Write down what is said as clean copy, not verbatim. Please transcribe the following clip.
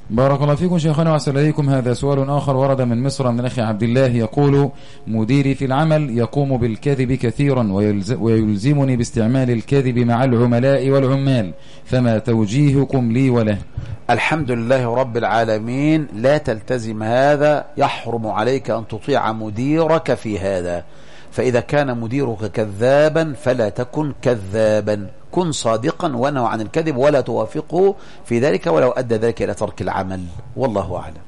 بارك الله فيكم شيخنا وأحسن إليكم. هذا سؤال آخر ورد من مصر من الأخ عبد الله يقول: مديري في العمل يقوم بالكذب كثيرا ويلزمني باستعمال الكذب مع العملاء والعمال، فما توجيهكم لي وله؟ الحمد لله رب العالمين، لا تلتزم هذا، يحرم عليك أن تطيع مديرك في هذا. فإذا كان مديرك كذابا فلا تكن كذابا، كن صادقا ونهى عن الكذب ولا توافقه في ذلك ولو أدى ذلك إلى ترك العمل، والله أعلم.